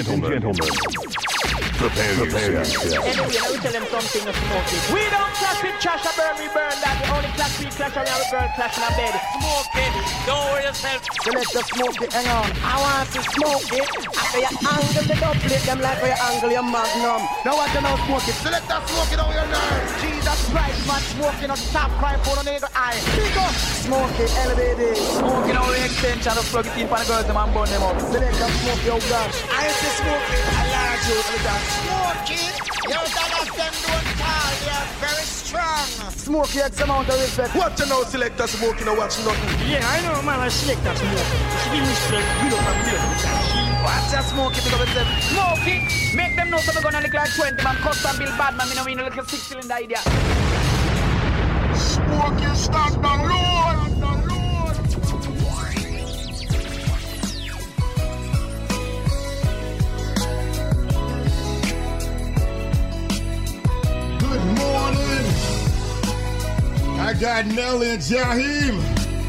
Prepare yourself. Anyway, I will tell them something to smoke it. We don't clash with trash, I burn, we burn that. The only clash we clash around, we burn, clash in a bed. Smoke it, don't worry yourself. So let's just smoke it, hang on. I want to smoke it. After you angle the doublet, them like where you angle your magnum. Now what you know, smoke it. So let's just smoke it on your nerves. Jesus Christ, man, smoking on top, crying for the nigga eye. Pick up. Smoke it, elevated. Smoking on the extension, just plug it in for the girls, them and burn them up. So let's just smoke your gosh. I used to smoke it, I large you. Smoke it. Your dollars them don't fall, they are very strong. Smoke it, X amount of respect. What you know, selector smoking or watch nothing? Yeah, I know, man, I selector smoke. She give me strength, you don't have me. Watch your smoke it, because it's smoke it. Make them know so we're gonna look like 20, man. Custom build bad, man. Me know we look like a 6-cylinder idea. Smoke you stand down, Lord. Good morning. I got Nelly and Jaheim.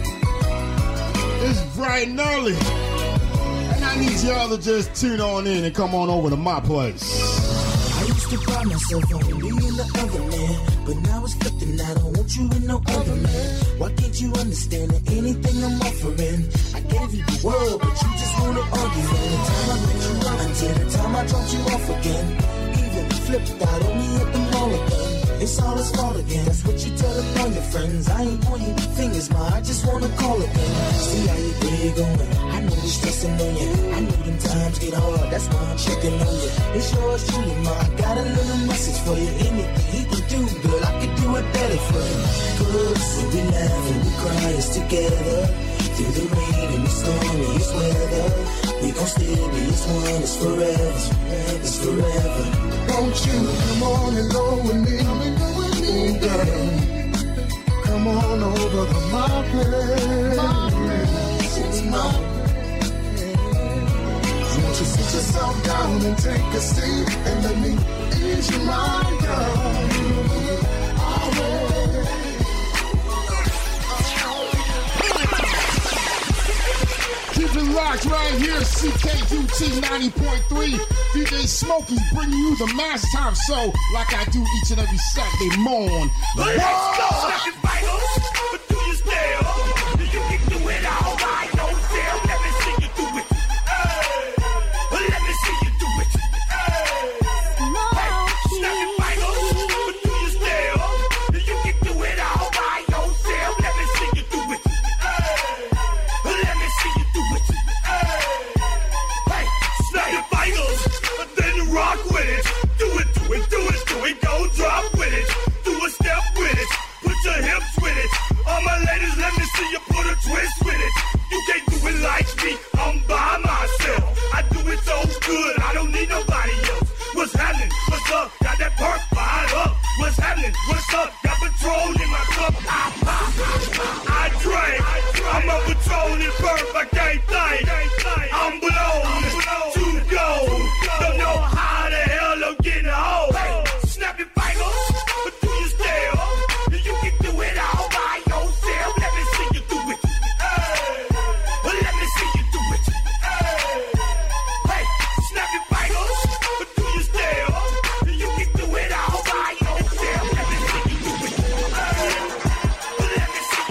It's bright and early. And I need y'all to just tune on in and come on over to my place. I used to pride myself on being the other man, but now it's flipping. I don't want you with no other man. Why can't you understand that anything I'm offering? I gave you the world, but you just wanna argue. From the time I met you up until the time I dropped you off again, even flipped out on me at the mall again. It's all his fault again. That's what you tell all your friends. I ain't pointing fingers, ma. I just wanna call again. See how you day going. I know you're stressing on you. I know them times get hard. That's why I'm checking on you. It's yours truly, ma. I got a little message for you. Anything he can do, girl, I could do it better for you. Cause when we laugh and we cry, it's together. Through the rain and the stormiest weather, we gon' still be as one. It's forever. It's forever. Won't you come on and go with me? Ooh, girl. Come on over to my place. Won't you sit yourself down and take a seat and let me ease your mind, girl. Keep it locked right here, CKUT 90.3. DJ Smokey's bringing you the Mass Time Show like I do each and every Saturday morning. Let's go! Nothing vital, but do you still? You can do it all right, no fear. Let me see you do it. Hey. Let me see you do it. Hey. Hey. Nothing vital, but do you still? You can do it all right, no fear. Let me see you do it. Hey. Let me see you do it. Hey, snap your vitals, but then rock with it. Do it, do it, do it, do it. Go drop with it. Do a step with it. Put your hips with it. All my ladies, let me see you put a twist with it. You can't do it like me. I'm by myself. I do it so good. I don't need nobody else. What's happening? What's up? Got that perk fired up. What's happening? What's up? Got Patrol in my cup. I drink. I'm a Patrol in perk. I can't think. I'm blown to go. Don't know how the hell I'm getting home. Hey, snap your fingers, but do you still? You can do it all by yourself. Let me see you do it. Hey, let me see you do it. Hey, snap your fingers, but do you still? You can do it all by yourself. Let me see you do it. Let me see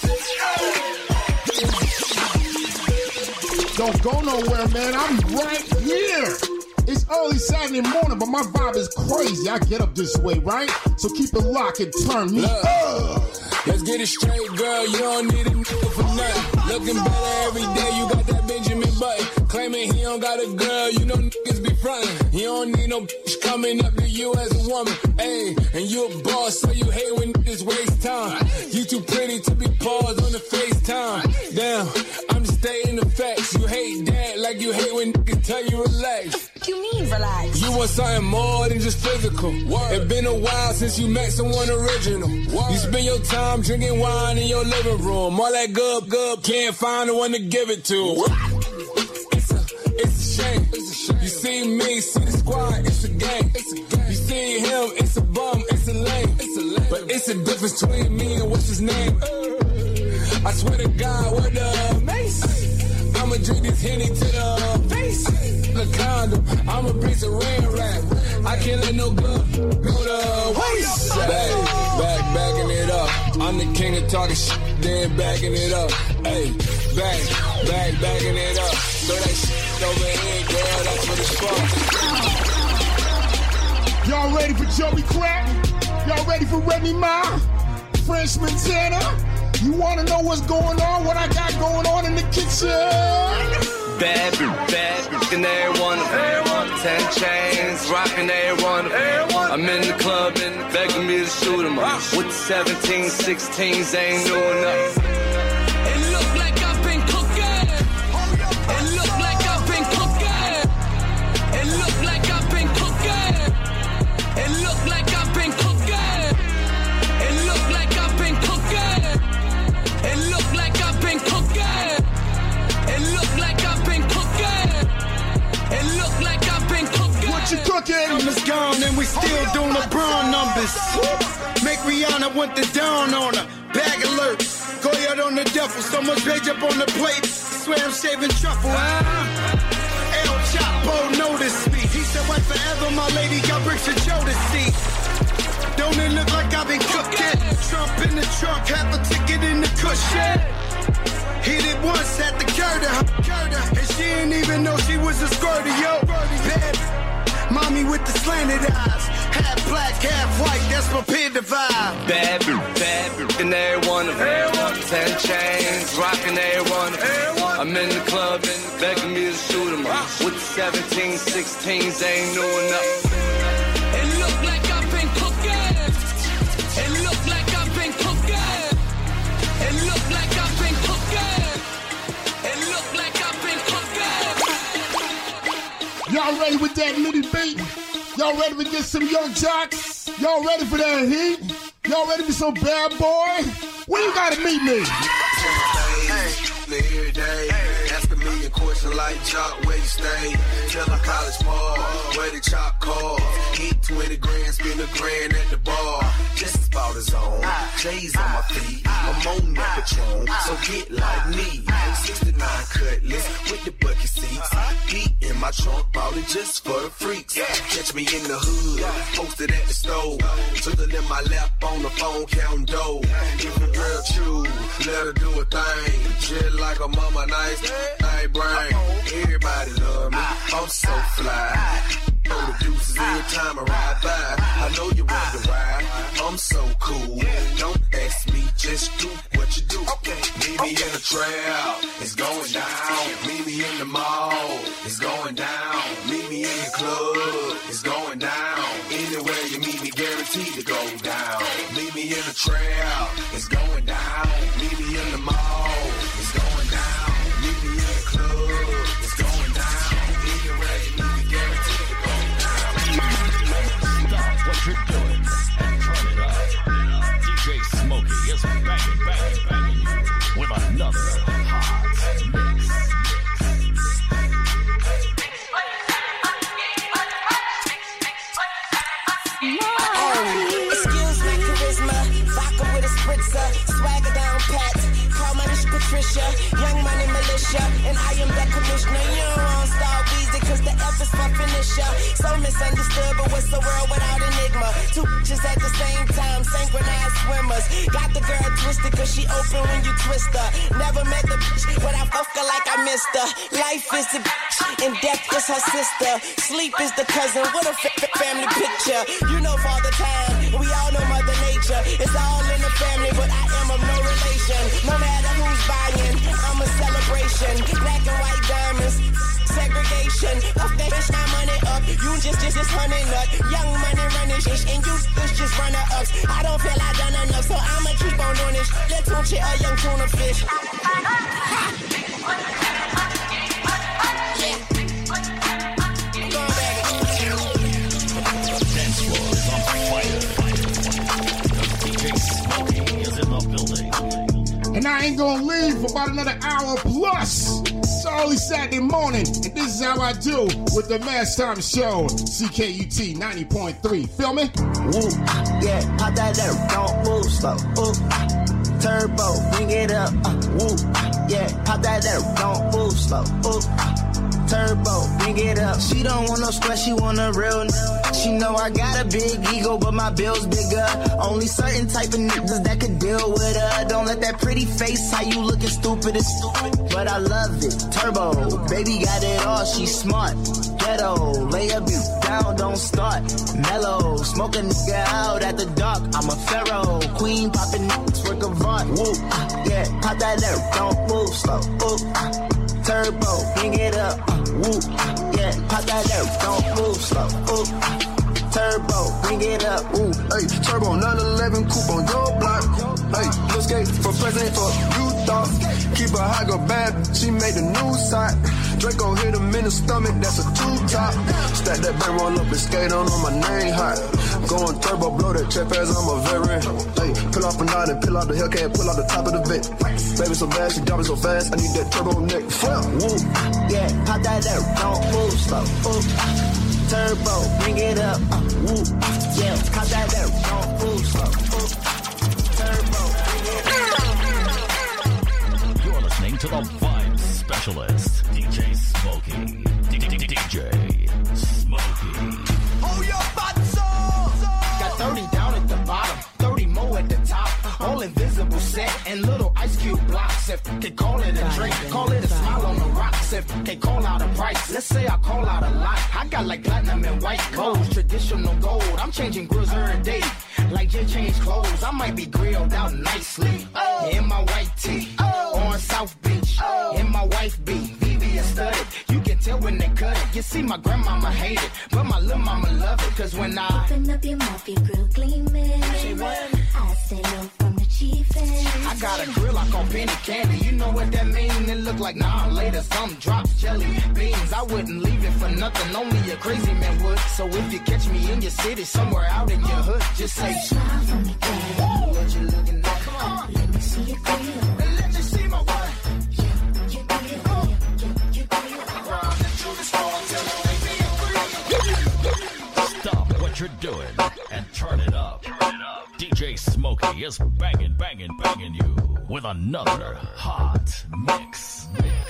you do it. Don't go nowhere, man. I'm right here. It's early Saturday morning, but my vibe is crazy. I get up this way, right? So keep it locked and turn me up. Let's get it straight, girl. You don't need a nigga for nothing. Looking better every day. You got that Benjamin Button. Claiming he don't got a girl. You know niggas be frontin'. He don't need no bitch coming up to you as a woman. Ayy, and you a boss, so you hate when niggas waste time. You too pretty to be paused on the FaceTime. Damn, I'm just stating the facts. You hate that like you hate when niggas tell you relax. What you mean relax? You want something more than just physical. It's been a while since you met someone original. You spend your time drinking wine in your living room. All that good, can't find the one to give it to. It's a shame. You see me, see the squad, it's a gang. You see him, it's a bum, it's a lame. But it's a difference between me and what's his name. I swear to God, what the mace? I'm a drink this Henny to the face. The condom, I'ma bring some rain rap. I can't let no glove go to waste. Backing it up. I'm the king of talking shit, then backing it up. Hey, backing it up. Throw that shit over here, girl, that's what it's for. Y'all ready for Joey Crack? Y'all ready for Remy Ma? French Montana? You wanna know what's going on? What I got going on in the kitchen? Bad, and everyone, 10 chains, rocking everyone. I'm in the club and begging me to shoot 'em up. With the 17, 16s, ain't new enough. It look like I've been cooking. It look like I've been cooking. It look like I've been cooking. It look like I've been cooking. It look like I've been cooking. It look like I've been cooking. It look like I've been cooking. It look like I've been cooking. What you cooking? Numbers gone and we still doing the brown numbers. Make Rihanna want the down on her. Bag alert. Go out on the duffel. So much veg up on the plate. Swear I'm shaving truffle. El Chapo noticed me. He said, wait forever, my lady got bricks for Joe to see. Don't it look like I've been cooking? Trump in the trunk, half a ticket in the cushion. Hit it once at the curter, and she didn't even know she was a squirter, yo. Bad mommy with the slanted eyes, half black, half white, that's my peer divide. Bad, and everyone. 10 chains, rocking everyone. I'm in the club and begging me to shoot 'em up. With the 17, 16s, ain't new enough. It look like I've been cooking. It look like I've been cooking. It look like I've been cooking. It look like I've been cooking. Y'all ready with that little beat? Y'all ready to get some Young Jocks? Y'all ready for that heat? Y'all ready for some bad boy? When you gotta meet me? Every day, ask a million questions like Jock, where you stay? Tell a college ball, where the chop call. Hit 20 grand, spend $1 grand at the bar. Just about his own. J's on my feet, I'm on that Patron, so get like me. 69 cutlass with the bucket seats. Heat in my trunk, ballin' just for the freaks. Catch me in the hood, posted at the stove. Took in my lap on the phone, counting dough. If a girl choose, let her do a thing. Just like a mama, nice brain. Everybody love me, I'm so fly. Throw the deuces every time I ride by. I know you wonder why I'm so cool. Don't ask me, just do what you do. Meet me in the trail, it's going down. Meet me in the mall, it's going down. Meet me in the club, it's going down. Anywhere you meet me, guaranteed to go down. Meet me in the trail, it's going down. Meet me in the mall, it's going down. Meet me in the club, it's going down. Anywhere you meet me, guaranteed to go down. Stop what you're doing and turn it up. DJ Smokey is banging with another hot mix. Excuse my charisma, vodka with a spritzer, swagger down pat. Call my niche Patricia, young money militia, and I am the commissioner. You don't want Star Weezy, cause the F is my finisher. So misunderstood, but what's the world without enigma? Two bitches at the same time, synchronized swimmers. Got the girl twisted, cause she open when you twist her. Never met the bitch, but I fuck her like I missed her. Life is the bitch, and death is her sister. Sleep is the cousin, what a family picture. You know Father Time, we all know Mother Nature. It's all in the family, but I am of no relation. No matter who's buying, I'm a celebration. Black and white diamonds, segregation. Up that bitch, my money up. You just honey nut. Young money running shit, and you just runner ups. I don't feel I done enough, so I'ma keep on doing this. Let's tunch it a young tuna fish. Dance floor is on fire. DJ Smokey is in the building. And I ain't gonna leave for about another hour plus. It's early Saturday morning, and this is how I do with the Mass Time Show. CKUT 90.3. Feel me? Woo, yeah, pop that there, don't move slow. Ooh, turbo, bring it up. Woo, yeah. pop that there, don't move slow. Ooh. Turbo, bring it up. She don't want no stress, she want a real nigga. She know I got a big ego, but my bill's bigger. Only certain type of niggas that could deal with her. Don't let that pretty face, how you looking stupid is stupid. But I love it. Turbo, baby got it all, she smart. Ghetto, lay a beat down, don't start. Mellow, smoke a nigga out at the dark. I'm a pharaoh, queen poppin' niggas, work of art. Woo, yeah, pop that there, don't move slow. Ooh, turbo, bring it up. Woo, yeah, pop that there, don't move slow. Ooh, turbo, bring it up. Ooh, hey, turbo 911 coupe on your block. Hey, let's skate for president for you thought. Keep a high girl bad, she made the news side. Draco hit him in the stomach, that's a two-top. Stack that bang, roll up and skate on my name hot. Going turbo, blow that check as I'm a veteran. Hey, pull off a knot and pull out the Hellcat, pull out the top of the vent. Baby so bad, she dropping so fast, I need that turbo neck. Woo. Yeah, pop that there, don't move slow. Ooh. Turbo, bring it up. Woo. Yeah, pop that there, don't move slow. Ooh. Turbo, bring it up. You're listening to the Vibe Specialist, DJ Smokey. DJ Smokey. Oh, your got 30 down at the bottom, 30 more at the top. All invisible set and little ice cube blocks. If they call it a drink, call it a smile on the rocks. If they call out a price, let's say I call out a lot. I got like platinum and white gold, traditional gold. I'm changing grills every day, like Jay changed clothes. I might be grilled out nicely in my white tee on South Beach. In my wife beat, VVS studded. You can tell when they cut it. You see, my grandmama hate it, but my little mama love it. Cause when I open up your mouth, your grill gleaming. Say what? I say no from the chief. I got a grill I call penny candy. You know what that mean? It look like later some drops jelly beans. I wouldn't leave it for nothing. Only a crazy man would. So if you catch me in your city, somewhere out in your hood, just say smile for me, girl. What you looking at? Come on. Let me see your grill. Let you see my what? Your grill. Stop what you're doing and turn it up. DJ Smokey is banging you with another hot mix.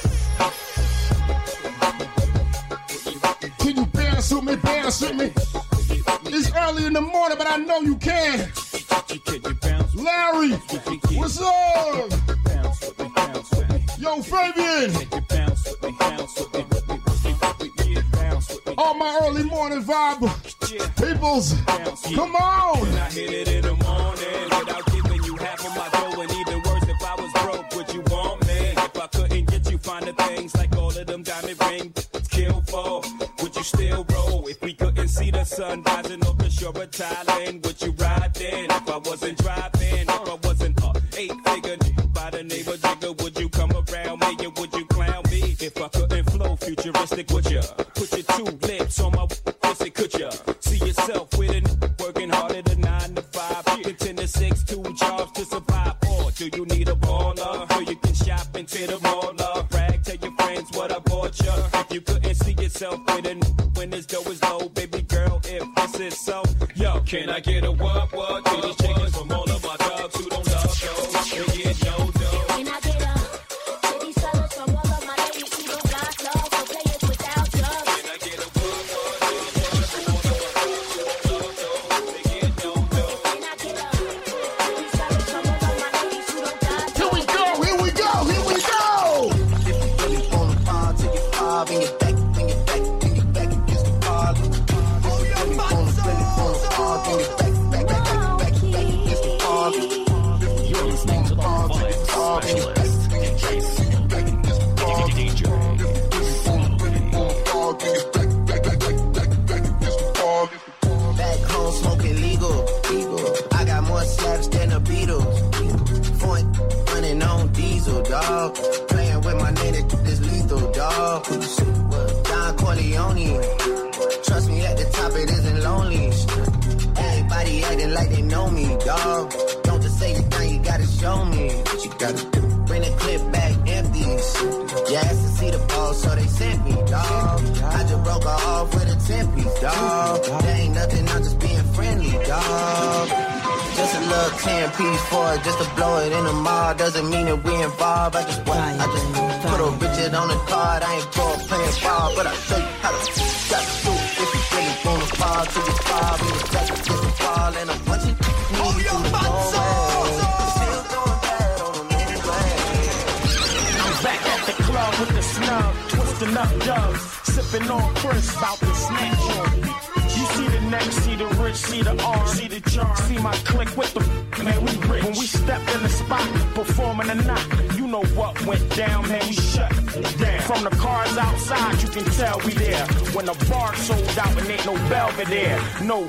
Can you bounce with me, bounce with me? It's early in the morning, but I know you can. Larry, what's up? Yo, Fabian. All my early morning vibe peoples, come on. I hit it in the morning without giving you half of my dough. And even worse, if I was broke, would you want me? If I couldn't get you finer things like all of them diamond rings, kill for, would you still roll? If we couldn't see the sun rising over the shore of Thailand, would you ride then? If I wasn't driving, if I wasn't a 8-figure by the name of Jigger, would you come around me or would you clown me? If I couldn't flow futuristic, would you put your 2 lips on my pussy? Could you see yourself with it working harder than 9 to 5? You can 10 to 6, 2 jobs to survive. Or do you need a baller so you can shop into the mall? Brag, tell your friends what I bought you. If you couldn't see yourself with it when this dough is low, baby girl, if this is so, yo, can I get a what to these chickens from all of my dogs who don't love dough? They get no dough. Can I get up to these fellas from all of my ladies who don't got love? So play it without love. Can I get a what from all of my dogs who don't love dough? They get no dough. Can I get up to these fellas from all of my ladies who don't got love? Here we go. If you really wanna fall, take it far, bring it back against the wall. If you really wanna fall, bring it back against the wall. You're listening to the Vibe Specialist, DJ Smokey. Back home smoking legal. I got more slaps than the Beatles. Point running on diesel, dog. Playing with my name, this lethal, dog. Don Corleone. Trust me, at the top it isn't lonely. Everybody acting like they know me, dog. Don't just say it now, you gotta show me what you gotta do. Bring the clip back empties. Yeah, asked to see the ball, so they sent me, dog. I just broke her off with a 10-piece, dog. There ain't nothing, I'm just being friendly, dog. Just a little 10-piece for it, just to blow it in the mall. Doesn't mean that we involved. I just Put a Richard on the card, I ain't ball playing ball, but I'll show you how to got to do it. If you really wanna fall to the fall, in the back against the fall, and I'm punching knees in the doorway. Still going bad on them anyway. I'm back at the club with the snub, twisting up dubs, sipping on Chris, about to snatch on. You see the neck, see the rich, see the arm, see the charm, see my click with the man, we rich. When we stepped in the spot, performing a knock, you know what went down, man, we shut down. From the cars outside, you can tell we there. When the bar sold out and ain't no velvet there, no.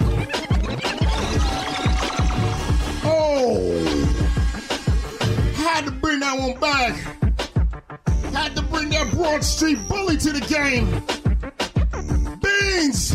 Oh, had to bring that one back. Had to bring that Broad Street bully to the game. Beans.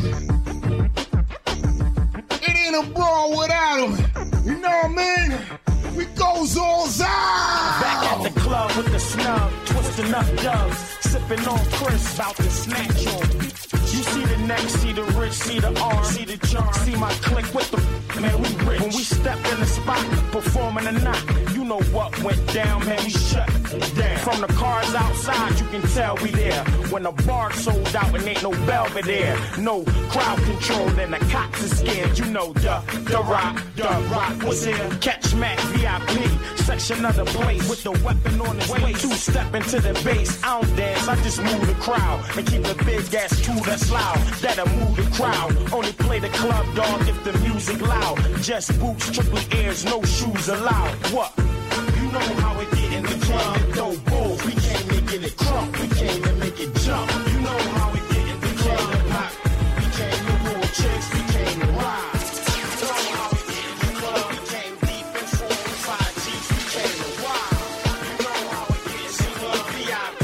It ain't a brawl without him. You know what I mean? We goes all out. Back at the club with the snub, twisting up dubs, sipping on Chris, about to snatch on. You see the neck, see the rich, see the arm, see the charm, see my click with the man, we rich. When we stepped in the spot, performing a knock, you know what went down, man, we shut down. From the cars outside, you can tell we there. When the bar sold out and ain't no velvet there, no crowd control and the cops are scared. You know the rock was here. Catch Mac VIP, section of the place with the weapon on his way. Two-step into the bass, I don't dance, I just move the crowd and keep the big ass tool that's loud. That'll move the crowd. Only play the club, dog, if the music loud. Just boots, triple ears, no shoes allowed. What? You know how it get in the club. No bulls, we came to get it crunk. We came to make it jump. You know how it get in the club. We came to pull chicks, we came to ride. You know how it get in the club. We came deep in 4 and 5 G's, we came to ride. You know how it gets in the club. VIP,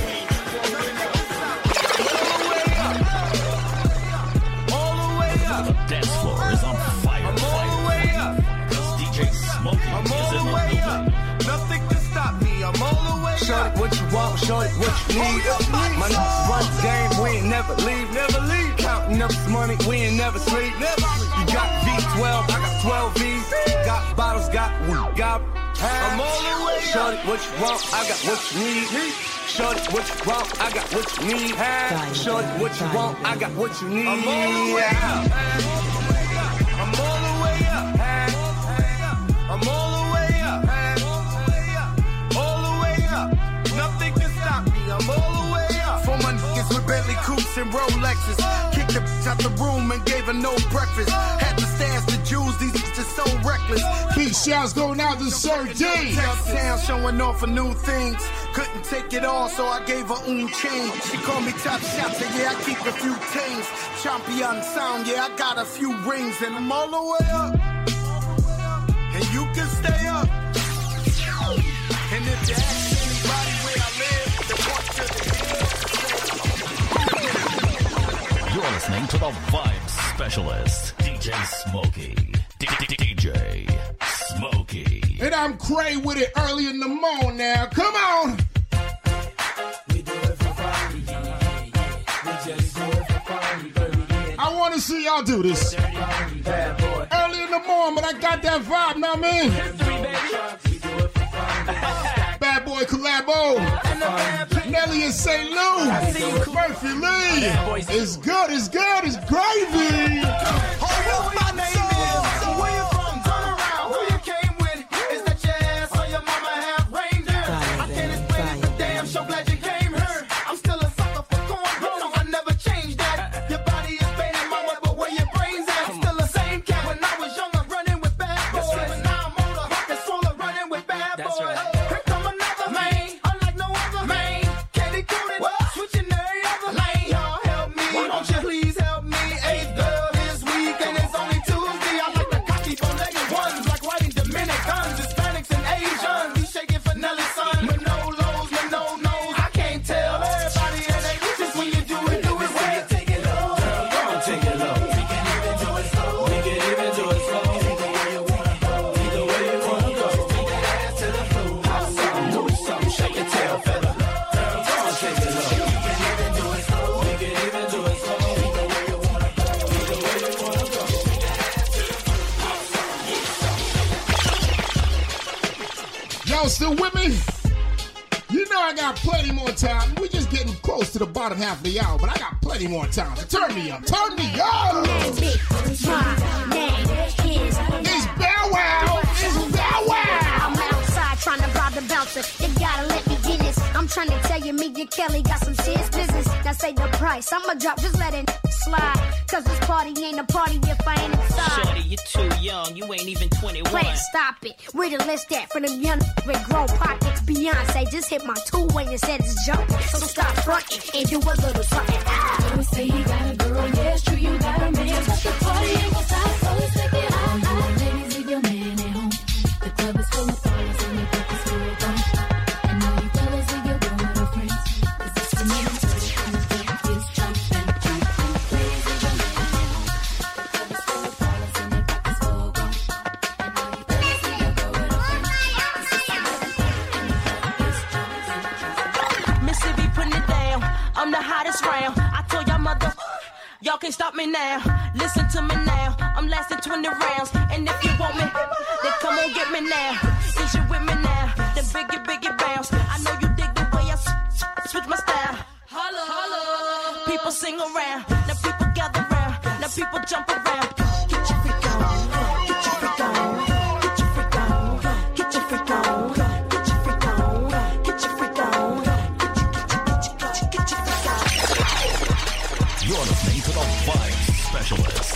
All the way up. The dance floor is on fire. I'm all the way up. DJ Smokey I'm is all in the the way building. up. Nothing can stop me. I'm all the way up. Shorty, what you want, shorty, what you need. My niggas run the game, we ain't never leave. Counting up this money, we ain't never sleep. You got V12, I got 12 V's. Got bottles, got got. I'm all the way up. Shorty, what you want, I got what you need. Shorty, what you want, I got what you need. Shorty, what you want, I got what you need. I'm all the way up. I'm all the way up. I'm all the way up. All the way up. Nothing can stop me. I'm all the way up. For my niggas with Bentley coupes and Rolexes. Kicked the bitch out the room and gave her no breakfast. Had to stash the jewels, these bitches so reckless. Big shouts going out to Sir D. Town showing off for new things. Couldn't take it all, so I gave her chain. She called me top shot, so yeah, I keep a few tings. Champion sound, yeah, I got a few rings, and I'm all the way up. And you can stay up. And if you ask anybody where I live, they walk to the You're listening to the Vibe Specialist, DJ Smokey. DJ Smokey. And I'm Cray with it early in the morning now. Come on. We do it for fun, we just do it for fun, baby. I want to see y'all do this. Bad boy. Early in the morning, but I got that vibe, know what I mean? We do it for fun. Bad Boy collabo. Nelly and St. Lou. Murphy Lee. It's good, it's good, it's gravy. Oh, my name is. Where you from? Turn around. Who you came with? Is that your ass or your mama have reindeer? I can't explain it, but damn, so glad you came here. I'm still a sucker for corn, but no, I never changed that. Your body is baby mama, but where your brains at? I'm still the same cat. When I was young, I'm running with bad boys. But now I'm older, that's full of running with bad boys. Here come another man, unlike no other man. Candy coated, switching every other lane. Y'all help me, won't you please help me? Eighth girl this week, and it's only Tuesday. I like the cocky bow-legged ones, like white and Dominicans, Hispanics and Asians. Be shaking for Nelly's son, with no lows, with no nose. I can't tell everybody and they just when you do it well. Take it low, girl, don't take it low. We can even do it slow. We can even do it slow. Either way you wanna go, either way you wanna go. Take that ass to the floor. Hot something, do something, shake your tail, fella. Girl, don't take it low. We can even do it slow. We can even do it slow. Either way you wanna go, either way you wanna go. Take that ass to the floor. Hot something, Y'all still with me? You know I I got plenty more time. We're just getting close to the bottom half of the hour, but I got plenty more time. So turn me up. Turn me up. My name is Bow Wow. It's Bow Wow. I'm outside trying to rob the bouncer. You gotta let me get this. I'm trying to tell you, me and Kelly got some serious business. Now say the price. I'ma drop, just let it slide. Cause this party ain't a party if I ain't inside. Shorty, you're too young. You ain't even 21. Wait, stop it. Where the list at for them young with grown pockets? Beyonce just hit my two-way and said it's jumping. So stop fronting and do a little something. Let me say you got a girl, yeah, it's true, you got a man. But the party ain't gon' stop, so let's take it out. Ladies, leave your man at home. The club is full of fellas and the club is full of them. And all you fellas leave your girl with her friends. Cause it's the man and the club is jumping, jumping. Ladies, leave your man at home. The club is full of fellas and the club is full of them. And all you fellas leave your girl with her friends. Cause it's the man and the club is jumping, jumping. Mississippi putting it down. I'm the hottest round. I told y'all mother, y'all can't stop me now. Listen to me now. I'm lasting 20 rounds. And if you want me, then come on get me now. Is you with me now? Then biggie bounce. I know you dig the way I switch my style. Holla, holla. People sing around. Now people gather round. Now people jump around. Get your freak on. Get your freak on. Get your freak on. Get your freak on. Get your freak on. Get your freak on. You're listening to the Vibe Specialist,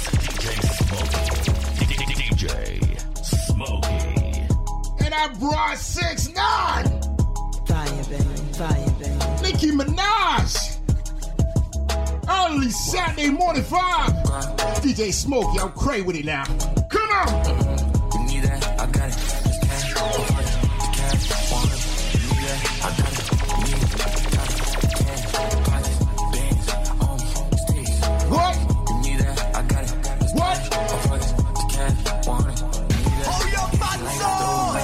DJ Smokey. And I brought 6ix9ine. Fire, baby. Nicki Minaj. Early Saturday morning vibe. DJ Smokey, I'm cray with it now. Come on. You need that? I got it. What? You need that? I got it. What? Hold your butts on.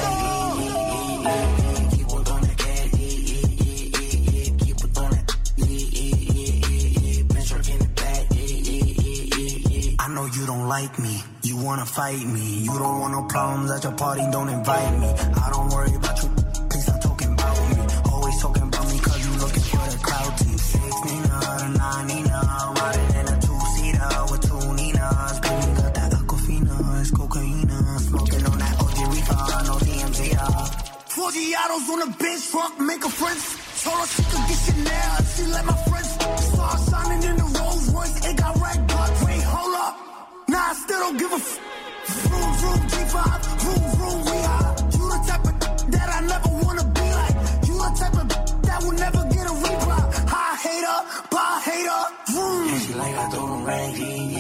Keep on doing that. Keep on doing that. Been working the back. I know you don't like me. You wanna fight me. You don't want no problems at your party. Don't invite me. I don't worry about you. Please stop talking about me. Always talking about me 'cause you looking for the clout team. 6 Nina, 9 Nina, riding in a 2-seater with 2 Ninas. Baby got that Aquafina, it's cocaine. Smoking on that OG reefer, no DMZ. 4 Giados on the bench, fuck, make a friend. Told her she could get Chanel, she let my friends. Saw her shining in the Rolls Royce, it got red bucks. Wait, hold up, nah, I still don't give a Vroom, vroom, G5, vroom, vroom, we high. You the type of that I never wanna be like. You the type of that will never get a reply. High hater, bye hater, vroom. And she like I throw them rain,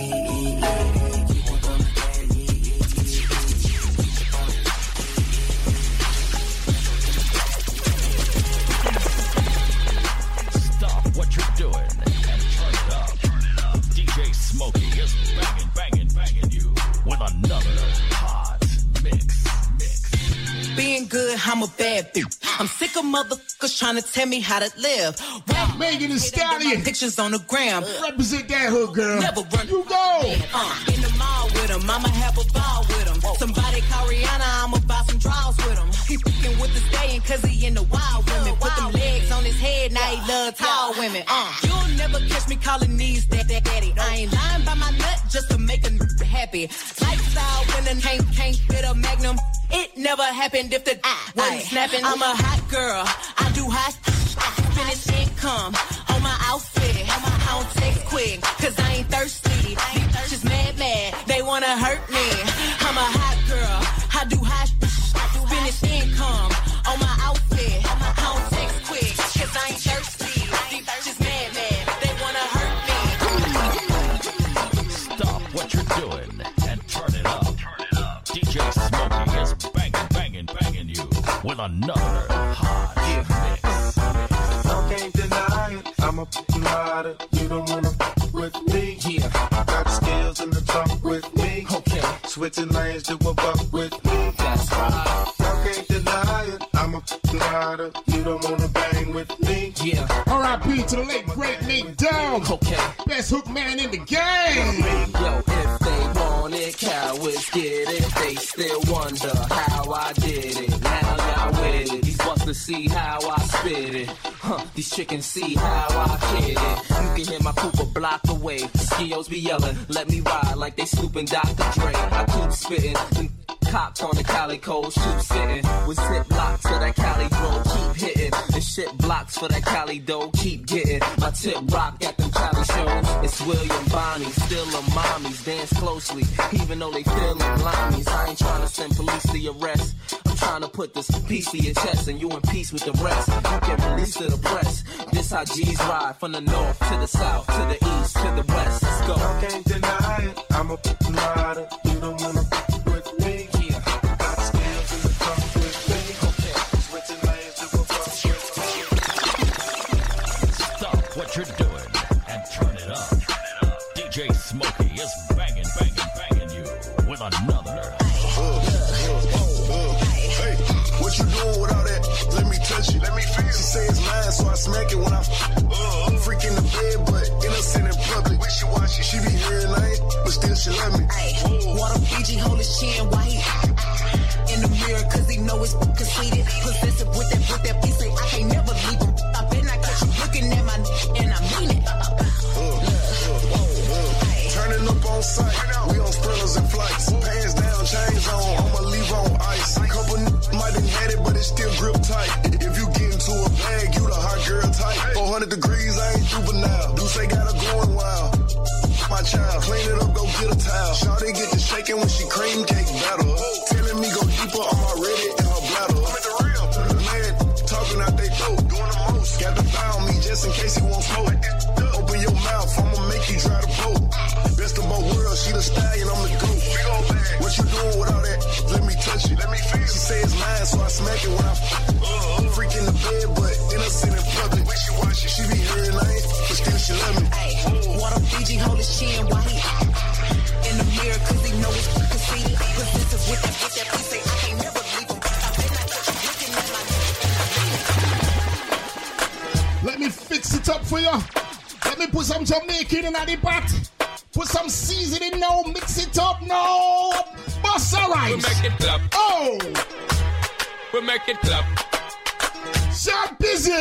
Stop what you're doing and turn it up. DJ Smokey is banging you with another hot mix. Being good, I'm a bad bitch. I'm sick of motherfuckers trying to tell me how to live. Megan Thee Stallion. Pictures on the gram. Represent that hood, girl. Never run. You go. In the mall with him, I'ma have a ball with him. Somebody call Rihanna, I'ma buy some draws with him. He fucking with the stallion 'cause he in the wild women. Put them legs on his head, now he love tall women. You'll never catch me calling these daddy. I ain't lying by my nut just to make a happy. Lifestyle when the can't fit a magnum. It never happened if the wasn't snapping. I'm a hot girl, I do hot finish income on my outfit. I don't text quick 'cause I ain't thirsty. These bitches mad, they wanna hurt me. I'm a hot girl, I do hot finish income on my outfit. I don't text quick 'cause I ain't thirsty. These bitches mad, they wanna hurt me. Stop what you're doing and turn it up. DJ Smokey is banging you with another hot mix. I can't deny it. I'm a rider. You don't wanna with me. Yeah. Got skills in the trunk with me. Okay. Switching lanes to a buck with me. That's right. can't deny it. I'm a rider. You don't wanna bang with me. Yeah. R.I.P. to the late great Nate Dogg. Okay. Best hook man in the game. Yo, if they want it, cowards get it. They still wonder how I did it. Now y'all with it. These busters see how I spit it. These chickens see how I hit it. You can hear my poop a block away. Skios be yelling, let me ride like they snooping Dr. Dre. I keep spitting. Cops on the calico, shoot sitting with zip locks for that Cali bro, keep hitting. And shit blocks for that Cali dough, keep getting. My tip rock at them Cali shows. It's William Bonnie, still a mommies, dance closely, even though they feelin' limeys. I ain't trying to send police to your arrest. I'm trying to put this piece to your chest and you in peace with the rest. You get released to the press. This how G's ride from the north to the south, to the east, to the west. Let's go. I can't deny it. I'm a rider. You don't wanna with me. What you're doing and turn it up. DJ Smokey is banging you with another. Hey, what you doing with all that? Let me touch it. Let me feel. She say it's mine, so I smack it when I freak in the bed, but innocent in public. Wishy-washy. She be hearing night, but still she love me. Water Fiji hold his chin white in the mirror, cause he know it's conceited. Possessive with that piece, say I can't never leave him. I bet I catch you looking at my and I mean it. Turning up on sight, we on sprinters and flights. Pants down, chains on, I'ma leave on ice. Couple might have had it, but it's still grip tight. If you get into a bag, you the hot girl type. 400 degrees, I ain't juvenile. Do say got her going wild. My child, clean it up, go get a towel. Shawty get to shaking when she cream cake battle. Telling me go deeper, I'm already in her bladder. I'm at the real. Man, talking out they throat, doing the most. Got to bow me just in case he won't smoke. Open your mouth, I'ma make you try to vote. Best of both worlds, she the stallion, I'm the goat. What you doing with all that? Let me touch it. Let me feel. She say it's mine, so I smack it when I freak in the bed, but innocent in public. Wishy-washy. She be hearing night, but still she love me. Water Fiji hold his chin white in the mirror, cause he know it's conceited. Possessive with that piece, say I can't never leave him. I bet I catch you looking at my. Let me fix it up for you. Let me put some Jamaican in the pot. Put some seasoning now, mix it up now. Bossa rice. We make it clap. Oh. We make it clap. Sharp busy.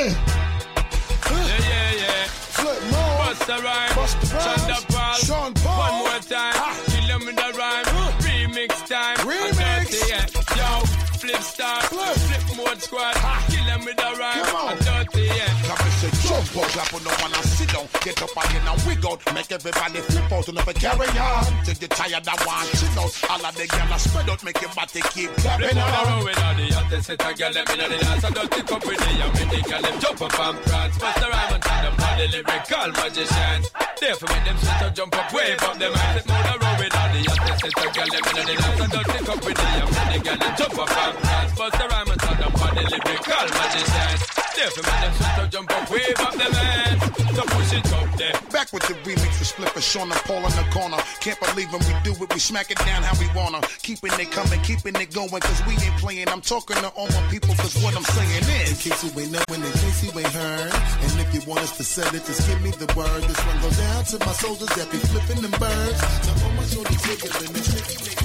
Yeah. Busta Rhymes, Sean Paul. One more time, kill him with the rhyme. Remix time, remix. Yo, flip star, flip mode squad. Kill him with the rhyme. I'm dirty, Clap and say jump up, clap on no one and sit down. Get up again and wig out. Make everybody flip out and never carry on. Till you tired of one chill out. All of the gyal spread out, make your body keep clapping on. Flip on the road with all the hottest set of gyal. Let me know the dance. I don't think up with the young with the gyal. Them jump up and prance. Busta Rhymes and tell them how the lyrical magicians. Therefore make them sit and jump up, wave up them hands. Flip on the road with all the hottest set of gyal. Let me know the dance. I don't think up with the young with the gyal. Them jump up and prance. Busta Rhymes and tell them how the lyrical magicians. Therefore make them sit and jump up, wave up them hands. So push it up there. Back with the remix with Split for Sean and Paul in the corner. Can't believe when we do it, we smack it down how we wanna. Keeping it coming, keeping it going, cause we ain't playing. I'm talking to all my people, cause what I'm saying is, in case you ain't knowing, in case you ain't heard, and if you want us to sell it, just give me the word. This one goes down to my soldiers that be flipping them birds. So all my shorties wiggling and shaking their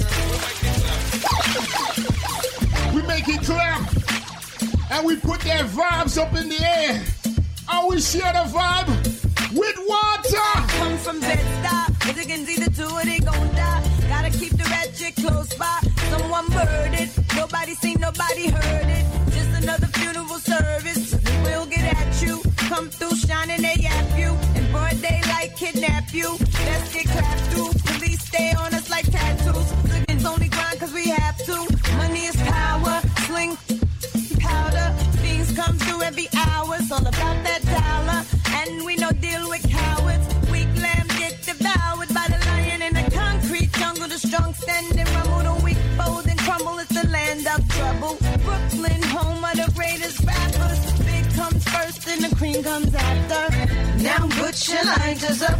curves. We make it clap, and we put their vibes up in the air. And we share the vibe with water. Come from Bed-Stuy, as you can see the two of they gon' die. Gotta keep the ratchet close by. Someone murdered, nobody seen, nobody heard it. Just another funeral service. We'll get at you. Come through shining, they yap you. In broad daylight, kidnap you. Let's get clapped through. Police stay on us like tattoos. It's only grind cause we have to. Money is power. Sling powder. Things come through every hour. It's all about that dollar. And we no deal with cowards. Weak lambs get devoured by the lion in the concrete jungle. The strong stand and rumble. The weak fold and crumble. It's the land of trouble. Brooklyn, home of the greatest rappers. Big comes first and the cream comes after. Now put your lighters up.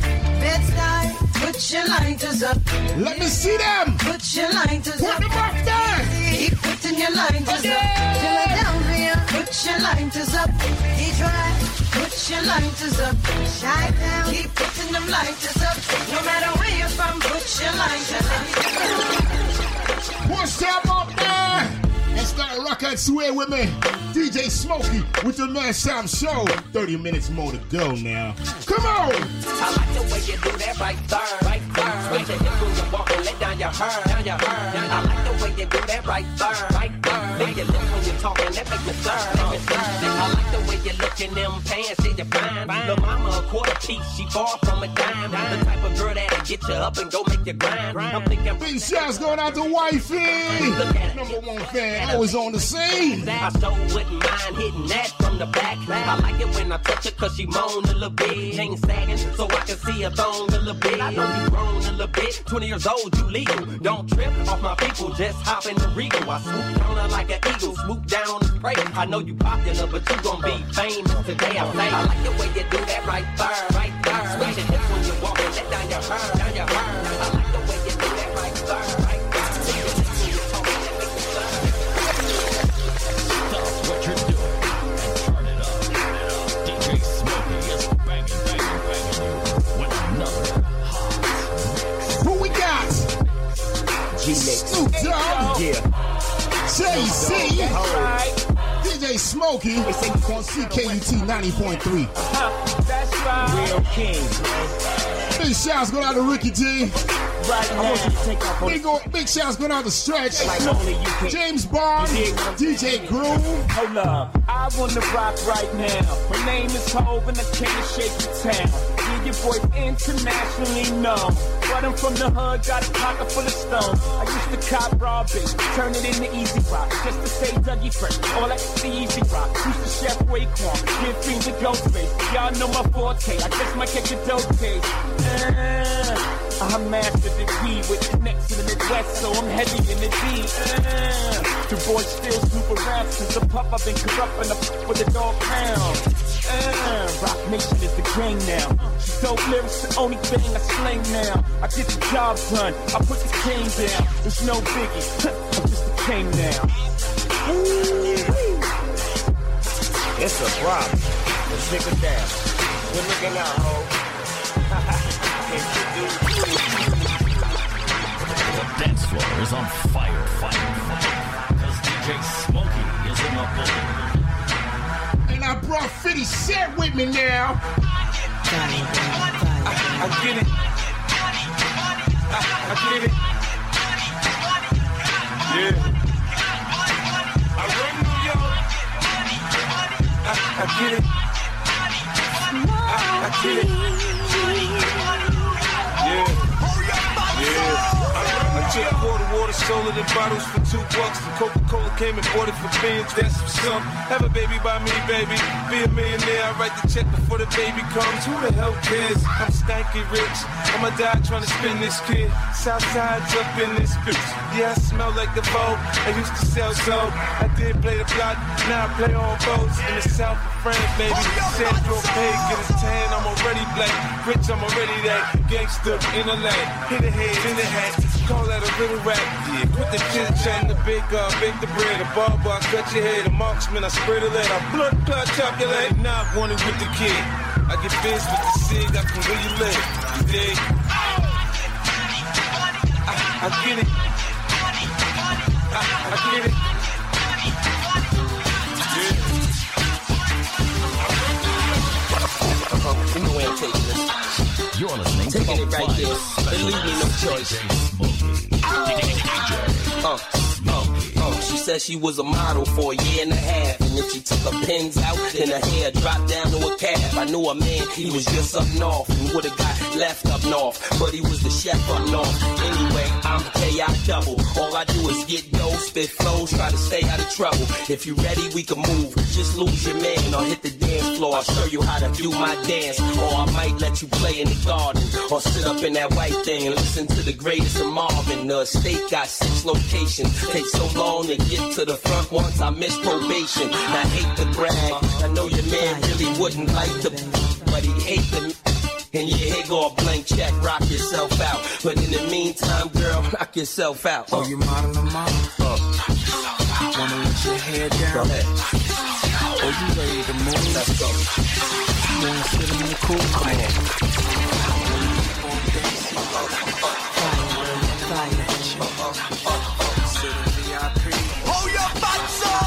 Bed-Stuy, put your lighters up. Let me see them. Put your lighters Put up. them up there. Keep putting your lighters up. Philadelphia, put your lighters up. Detroit, put your lighters up. Chi-town, keep putting them lighters up. No matter where you're from, put your lighters up. What's up up there? And start rock and sway with me. DJ Smokey with the Last Time Show. 30 minutes more to go now. Come on! I like the way you do that right there, right there. Switch your hips when you walk and let down your hair, down your hair. I like the way you do that right there, right there. Lick your lips when you're talking, that make me stir, make me stir. I like the way you look in them pants, see you fine. Lil' mama a quarter piece, she far from a dime. The type of girl that'll get you up and go make you grind. I'm thinking big shouts going out to Wifey. Number one fan, always on the scene. I so wouldn't mind hitting that from the back. I like it when I touch her cause she moan a little bit. Ain't sagging so I can see her thong a little bit. I know you grown a little bit, 20 years old, you legal. Don't trip off my people, just hop in the Regal. I swoop down her like an eagle, swoop down on the prey. I know you popular, but you gon' be famous today. I say, I like the way you do that right there, right there. Switch your hips when you walk and let down your hair, down your hair. I like the way you do that right there, right there. What you're doing and turn it up. DJ Smokey is banging you with another hot mix. Who we got? Snoop Dogg. Yeah. Jay-Z. DJ Smokey on CKUT 90.3. That's right. Real king. Big shouts going out to Ricky G. Right now. I want you to take off on Big shouts going out to Stretch. Like only you can. James Bond. DJ Groove. Hold up. I wanna rock right now. My name is Hov and I came to shake the town. Yeah, your boy's internationally known. But I'm from the hood, got a pocket full of stones. I used to cop raw bait, turn it into easy rock. Just to say Dougie Fresh, all that the easy rock. Used to Chef Raekwon, give things a ghost face. Y'all know my forte, I just might catch a dope case. I mastered the weed with connects to the Midwest, so I'm heavy in the D. The boys still super rap since the pup I've been corrupting up with the dog pound. Rock Nation is the game now. Dope lyrics the only thing I slang now. I get the job done, I put the cane down. There's no biggie, I'm just a king now. It's a problem. Let's take it down. Good looking out, ho. The dance floor is on fire. Because DJ Smokey is in the building. And I brought 50 Cent with me now. I get it. I get it. Yeah. I run New York. I get it. I get it. I took water, sold it in bottles for $2. The Coca-Cola came and bought it for beans. That's some. Have a baby by me, baby. Be a millionaire. I write the check before the baby comes. Who the hell cares? I'm stanky rich. I'ma die trying to spin this kid. Southside's up in this bitch. Yeah, I smell like the Vogue. I used to sell soap. I did play the block. Now I play on boats in the south of France, baby. Sandro Pay, get his tan. I'm already black. Rich, I'm already that. Gangster in the lane. Hit the head, in the hat. Call that a little rap. Yeah, quit the chit chat, the bake the bread, the barber, I cut your head, the marksman, I spread the lead, I blood clot, chop your leg. Now I want it with the kid. I get biz with the cig, I can where you live. You dig? I get it. I get it. You know where I'm taking this. You're listening to taking it right there. They leave me no choice. She said she was a model for a year and a half, and then she took her pins out and her hair dropped down to a calf. I knew a man, he was just up north and would've got left up north, but he was the chef up north. Anyway, I'm K.I. double. All I do is get dough, spit flows, try to stay out of trouble. If you ready, we can move. Just lose your man or hit the dance floor. I'll show you how to do my dance, or I might let you play in the garden or sit up in that white thing and listen to the greatest of Marvin. The estate got 6 locations. Takes so long to get to the front once I miss probation. I hate to brag. I know your man really wouldn't like to, but he hate the. And yeah, here go a blank check, rock yourself out. But in the meantime, girl, knock yourself out. Oh, you modeling, mom? Wanna let your hair down? Go ahead. Or you ready to move? Let's go. You wanna sit in the cool? Come on. Hold your butts up!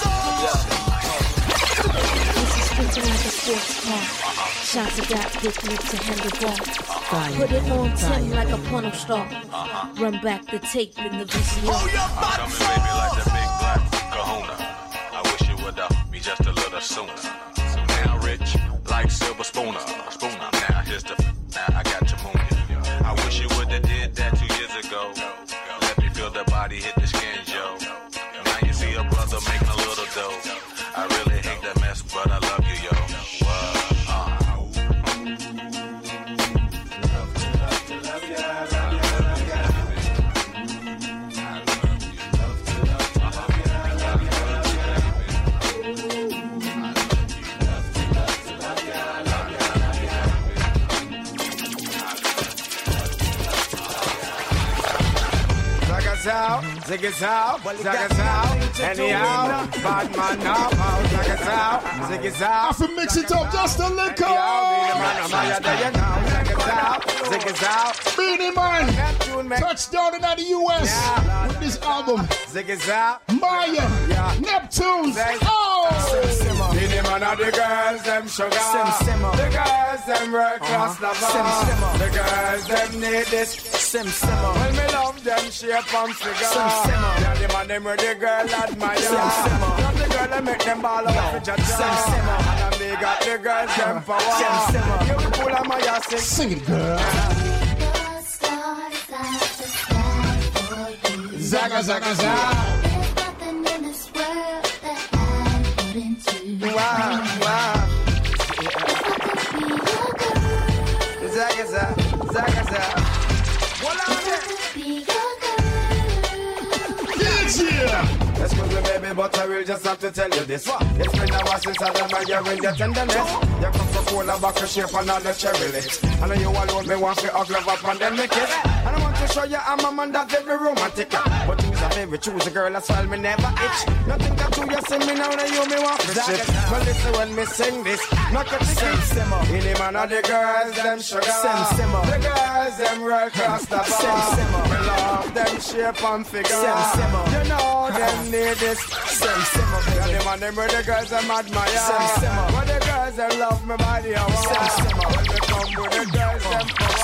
This is sprinting like a sports car. Shots of that big lips and handlebar. Put it on Tim like a porno star. Run back the tape in the VCR. Hold your butts up! Baby, like the big black kahuna. I wish you would be just a little sooner. So now rich, like silver spooner. Now here's the now I got to moon you. I wish you would have did that 2 years ago. Let me feel the body hit the skin, Joe. Now you see a brother making a little dough. I really hate that mess, but I love you, yo. Zig it out, anyhow, bad man now, zig it out, I can mix it up just a little. Beanie Man, touchdown in the US with this album. Maya, Neptunes. Oh! Beanie Man are the girls, them sugar. The girls, them world class lover. The girls, them need this. When me love them shape and figure. Yeah, the man them where the girl admire. Not the girl that make them ball out for Jaja. And they got the girls them power. You pull on my ass. Sing it, girl. Zaga, zaga, zaga. There's nothing in this world that I wouldn't do. Wow. Zaga, zaga, zaga. Excuse me, baby, but I will just have to tell you this. It's been a while since I done my year in your tenderness. You come so cool about the shape and all the cherry lips. I know you alone, me want to hug love up and then make it. And I want to show you I'm a man that's very romantic. But you's a favorite, choose a girl as well, me never itch. Nothing that do you see me now, that you me want to shit. But listen when me sing this, not get the kids. In the man of the girls, them sugar. The girls, them world class the bar. We love them shape and figure. You know them need this. Yeah, them and them where the girls them admire. But the girls them love me body. When they come with the girls them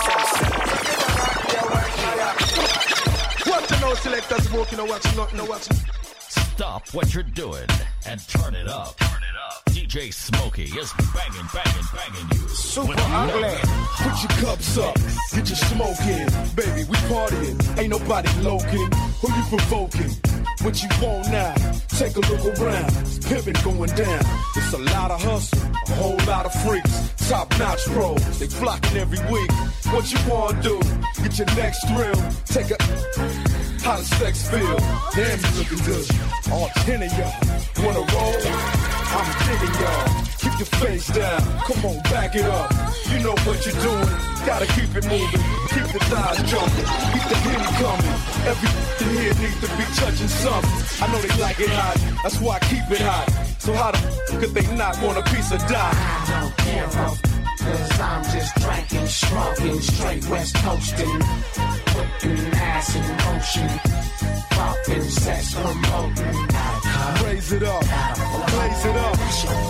power. What you know, selectors smoking or watching, not no watching. Stop what you're doing and turn it up. DJ Smokey is banging you. Super ugly. Put your cups up, get your smoke in. Baby, we partying, ain't nobody loking. Who you provoking? What you want now? Take a look around, it's pimping going down. It's a lot of hustle, a whole lot of freaks. Top-notch pros, they flocking every week. What you wanna do? Get your next thrill. Take a... How does sex feel? Damn, you looking good. All 10 of y'all wanna roll? I'm digging y'all. Keep your face down. Come on, back it up. You know what you're doing. Gotta keep it moving. Keep the thighs jumping. Keep the Henny coming. Everything here needs to be touching something. I know they like it hot. That's why I keep it hot. So how the could they not want a piece of die? I don't care, cause I'm just drinking, smoking, straight west coasting. Putting ass in motion. Popping, sex, promoting. Raise it up. Raise it up.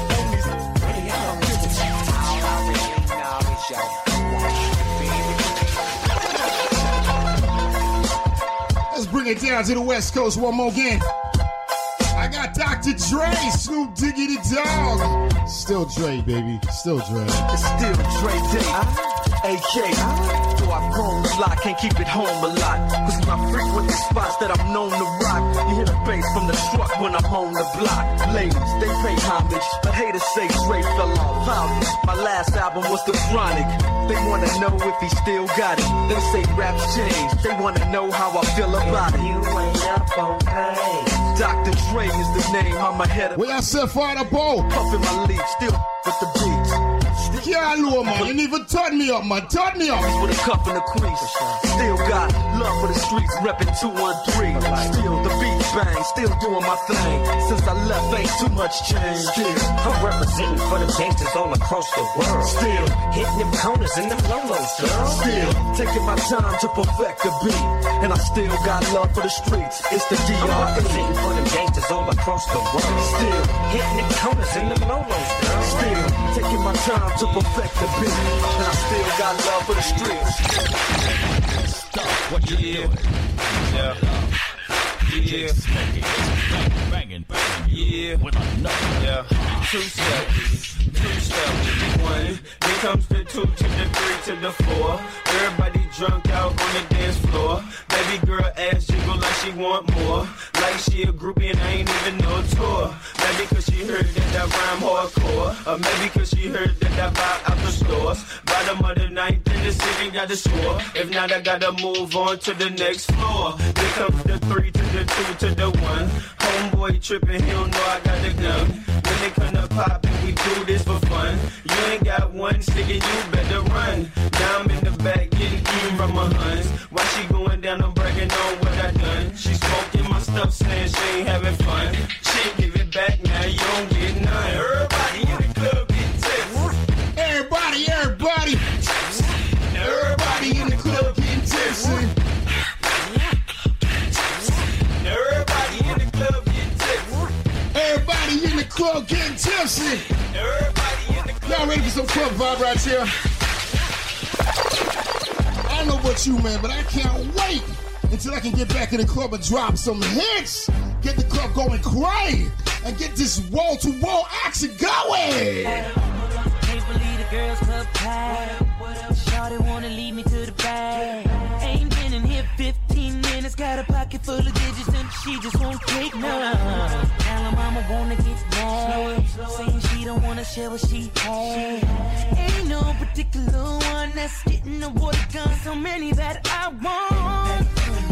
Let's bring it down to the West Coast one more again. I got Dr. Dre, Snoop Diggity Dog. Still Dre, baby. Still Dre. It's still Dre Day. AK. So I've grown a lot, can't keep it home a lot. Cause my frequent spots that I'm known to rock. You hear the bass from the truck when I'm on the block. Ladies, they pay homage, but haters say Dre fell off. How? My last album was The Chronic. They wanna know if he still got it. They say raps changed. They wanna know how I feel about it. You ain't up on pain. Dr. Dre is the name. I'm ahead of. We are set for the bowl. Puffin' my leaf, still with the beats. Yeah, low, man. You didn't even turn me up, man. Turn me up. With a cup in the crease. Still got love for the streets, reppin' 213. Still the beat bang, still doing my thing. Since I left, ain't too much change. Still, I'm representing for the gangsters all across the world. Still, hitting them corners and them lolos, girl. Still, taking my time to perfect the beat. And I still got love for the streets. It's the D.R.E. I'm representing for the gangsters all across the world. Still, hitting them corners and them lolos, girl. Still, taking my time to perfect the beat. And I still got love for the streets. Stop what you're doing. Yeah. Banging, yeah. With another. Two-step. One. Here comes the 2 to the 3 to the 4. Everybody drunk out on the dance floor. Baby girl ass jiggle like she want more. Like she a groupie and I ain't even no tour. Maybe cause she heard that I rhyme hardcore. Or maybe cause she heard that I buy out the stores. Bottom of the ninth in the city got the score. If not, I gotta move on to the next floor. Here comes the 3 to the 2 to the 1. Homeboy tripping, he don't know I got the gun. When they come to pop and we do this for fun. You ain't got one stick and you better run. Now I'm in the back getting even from my huns. While she going down, I'm bragging on what I done. She smoking my stuff saying she ain't having fun. She give it back, now you don't get none. Everybody in the club getting tipsy. Everybody. Everybody in the club getting tipsy. Everybody in the club getting tipsy. Everybody in the club getting tipsy. Everybody in the club. Y'all ready for some club vibe right here? I don't know about you, man, but I can't wait until I can get back in the club and drop some hits. Get the club going crazy and get this wall-to-wall action going. Can't believe the girls club packed. Shawty wanna lead me to the bag. Ain't been in here 15 minutes. Got a pocket full of digits and she just won't take none. Now her mama wanna get mad, saying she don't wanna share what she had. Ain't no particular one that's getting the water gun. So many that I want.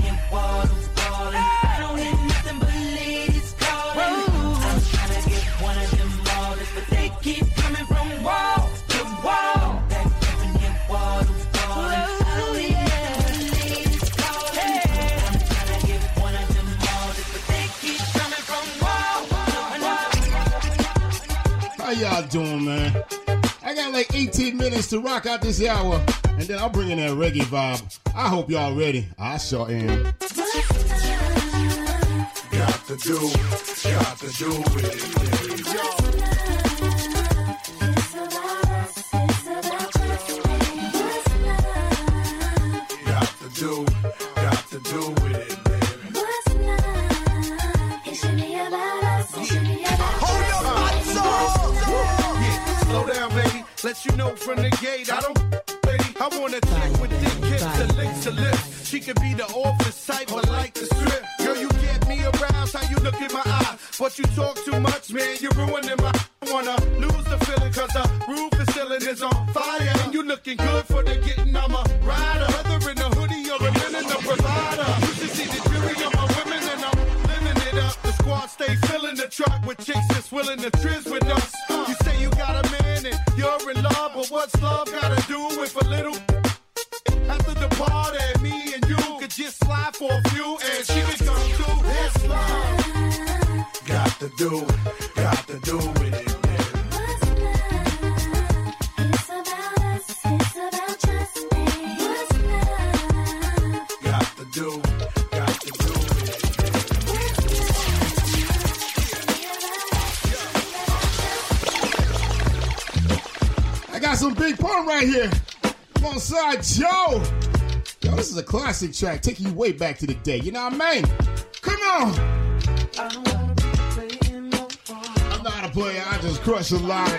I don't hear nothing but ladies calling. I'm trying to get one of them all, but they keep coming from wall to wall. How y'all doing, man? I got like 18 minutes to rock out this hour, and then I'll bring in that reggae vibe. I hope y'all ready. I sure am. Got to do it. Got to do with it, baby. Slow down, baby. Let you know from the gate, I don't lady. I want a chick with thick hips and links to lips. She could be the office type, but like the strip. Girl, you get me aroused, how you look in my eye. But you talk too much, man, you're ruining my. I wanna lose the feeling, cause the roof is ceiling is on fire. And you looking good for the getting, I'm a rider. Whether in a hoodie or a linen, a provider. You should see the jury of my women, and I'm living it up. The squad stay filling the truck with chicks that's willing to trizz with us. You say you got a man and you're in love, but what's love gotta do with a little? After the party, me and you could just slide for a few, and she could come through. It's love. Got to do with it. I got some Big Pun right here. Alongside Joe. Yo, this is a classic track, taking you way back to the day. You know what I mean? Come on. I'm not a player, I just crush a line.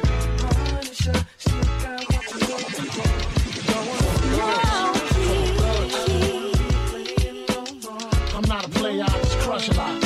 I'm not a player, I just crush a lot.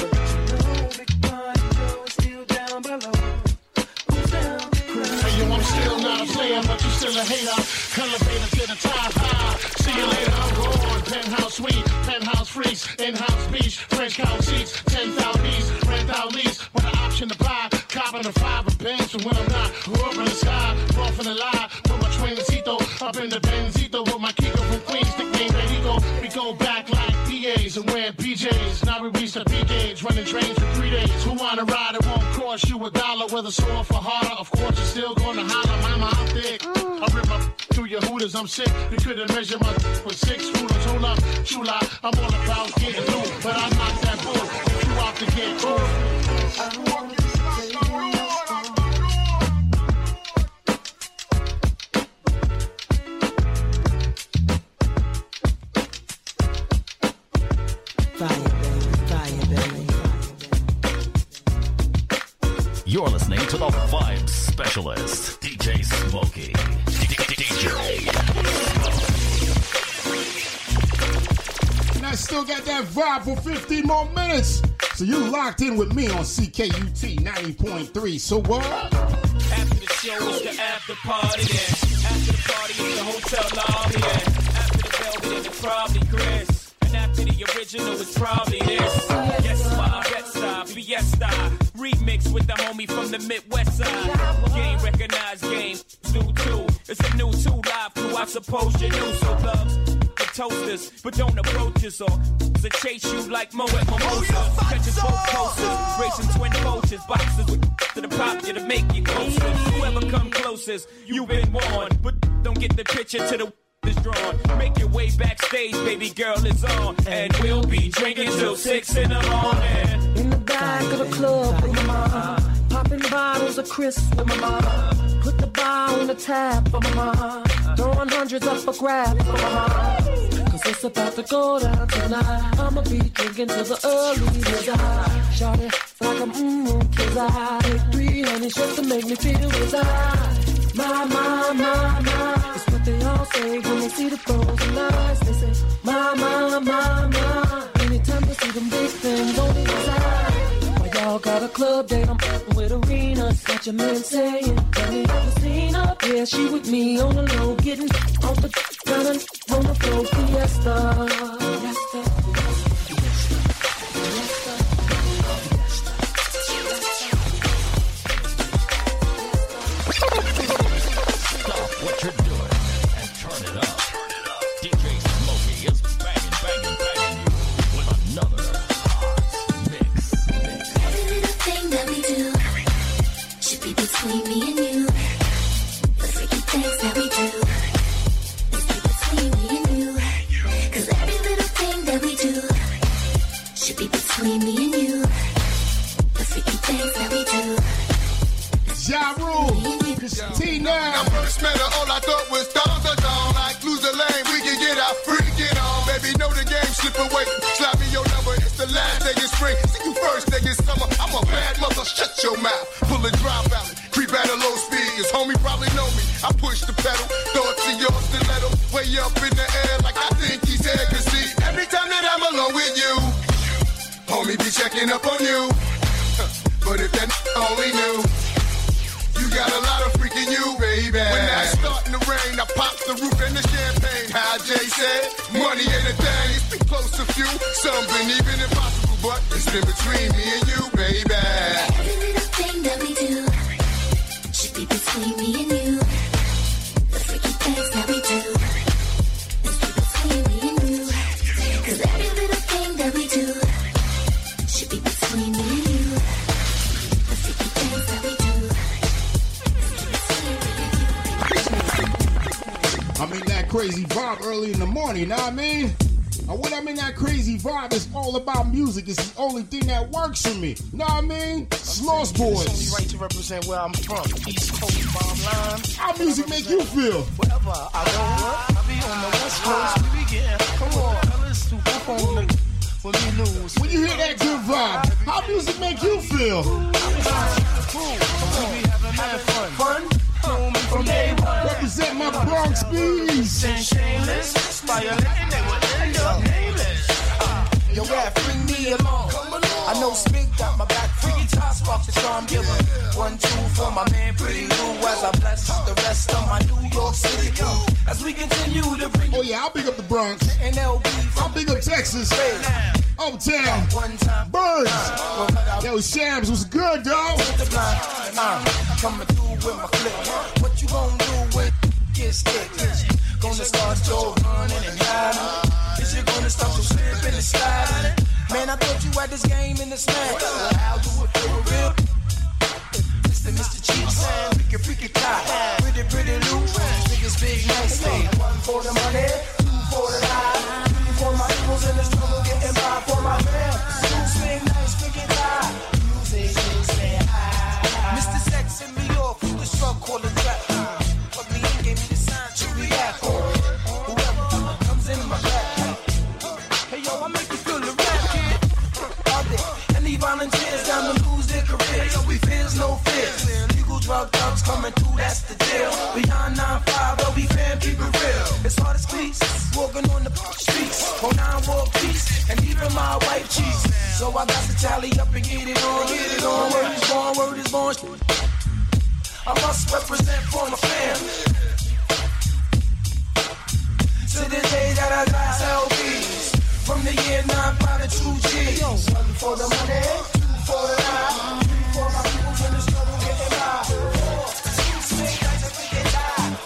Hey, yo, I'm still not a player, but you still a hater. Elevator to the top high. See you later, I'm gone. Penthouse suite, penthouse freaks, in-house beach, French couch seats, 10,000 B's, rent out lease, with an option to buy, copping a 5 of banks, and when I'm not, grew up in the sky, rough in the lie, put my Twincito, up in the Benzito with my Kiko from Queens, nickname Benito. We go back like PAs and wearing PJs. Now we reach the P gauge, running trains for 3 days. Who wanna ride? It won't cost you $1. Whether sore for harder, of course you're still gonna holler. Mama, I'm thick. I rip my through your hooters, I'm sick. You couldn't measure my with 6 rulers. Hold up, Chula, I'm all about getting loose, but I'm not that bull. If you out to get cool. You're listening to the Vibe Specialist, DJ Smokey. DJ And I still got that vibe for 15 more minutes. So you locked in with me on CKUT 90.3. So what? After the show is the after party, then. After the party is the hotel lobby, then. After the velvet it's probably Chris. And after the original it's probably this. Yes, my Bed-Stuy, Fiesta. Remix with the homie from the Midwest side. Game recognized, game do too. It's a new 2 live crew, I suppose you knew. So love the toasters, but don't approach us or to chase you like Mo at Mimosa. Catching both coasters, racing twin poachers, boxes with to the pop you to make you closer. Whoever come closest, you've been warned, but don't get the picture to the is drawn. Make your way backstage, baby girl is on, and we'll be drinking till 6 in the morning. In the back of the club with my mom, popping bottles of crisp with my mom. Put the bar on the tab for my mom, throwing hundreds up for grab for my mom. Cause it's about to go down tonight. I'ma be drinking till the early midnight. Shout it like I'm cause I take 3 honeys just to make me feel desire. My, it's what they all say when they see the frozen eyes. They say, my. Anytime they see them big things on the inside. Why y'all got a club date? I'm with arenas. Got your man saying, tell me ever seen her? Yeah, she with me on the low, getting off the down on the floor. Fiesta. what you're doing and turn it up. DJ Smokey is banging you with another hot mix. Every little thing that we do should be between me and you. The freaky things that we do is be between me and you. Cause every little thing that we do should be between me and you. The freaky things that we do. Ja Rule, Christina. When I first met her, all I thought was dawn. Like lose the lane, we can get our freaking on. Baby, know the game, slip away. Slap me your number, it's the last day of spring. See you first day of summer. I'm a bad mother, shut your mouth. Pull a drop out, creep at a low speed. His homie probably know me. I push the pedal, throw it to your stiletto. Way up in the air like I think he's here. Cause see, every time that I'm alone with you, homie be checking up on you. But if that only knew, you got a lot of freaking you, baby. When that's starting to rain, I pop the roof and the champagne. How Jay said, money ain't a thing. It's been close to few, some been even impossible, but it's been between me and you, baby. Every little thing that we do should be between me and you. The freaky things that we do is be between me and you. Cause every little thing that we do should be between me and you. The freaky things that we do. I'm in that crazy vibe early in the morning, you know what I mean? And when I'm in that crazy vibe, it's all about music. It's the only thing that works for me. You know what I mean? It's Lost Boys. It's only right to represent where I'm from. East Coast, bottom line. How music make you feel? Wherever I go, I be on the West Coast. We be getting, come on, fellas, to pop on the, when we lose. When you hear that good vibe, how music make you feel? We be having mad fun. From day one. Represent my Bronx bees. Shameless, violating, they would end up nameless. Yo, rap, bring me along. I know Smig got my back. Freaky top spark the charm giver. 1, 2 for my man Pretty Lou as I bless the rest of my New York City crew. As we continue to bring. Oh yeah, I'll big up the Bronx. I'll big up Texas. Uptown. Birds. Yo, Shams was good, dog. Coming through with my clip. What you gonna do when get get stick. Gonna start your running and hiding. Is you gonna stop your slipping and sliding? Man, I thought you had this game in the smack. How do it feel real? Mr. Cheeks, freaky top, pretty loose. Niggas big, nice thing. One for the money, two for the lie. Three for my equals in the struggle, getting by for my man. Two swing, nice, freaky top. Music, Mr. Sex sent me off with the struck, call the trap. But me, he gave me the sign to react on. Whoever comes in my back. Hey yo, I make you feel the rap, kid. Out there, any volunteers down to lose their career. Yo, we fears, no fears. Legal drug thugs coming through, that's the deal. Beyond 9-5, they'll be fan, keep it real. It's hard as cleats, walking on the streets. 09 walk peace, and even my wife cheats. So I got to tally up and get it on, get it on. Word is born, word is born. I must represent for my fam. To the day that I got LBs. From the year 9-5 to 2G. One for the money, two for the lie. Three for my people in the struggle getting by. Two swing nights and we get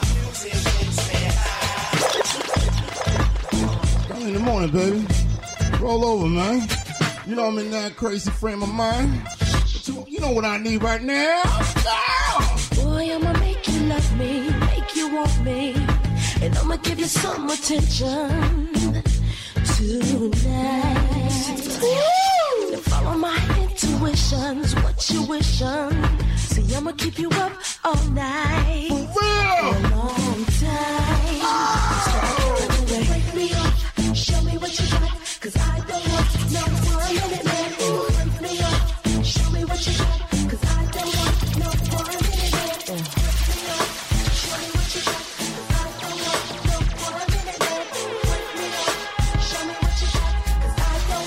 high. In the morning, baby. Roll over, man. You know I'm in that crazy frame of mind. You know what I need right now? Boy, I'ma make you love me, make you want me, and I'ma give you some attention tonight. Woo! Follow my intuitions, what you wishing. See, I'ma keep you up all night. For a long time. Break me up, show me what you got, 'cause I don't want no 1 minute man. Break me up, show me what you got, 'cause I don't want no 1 minute man. Break me up, show me what you got, 'cause I don't want no 1 minute man. Break me up, show me what you got, 'cause I don't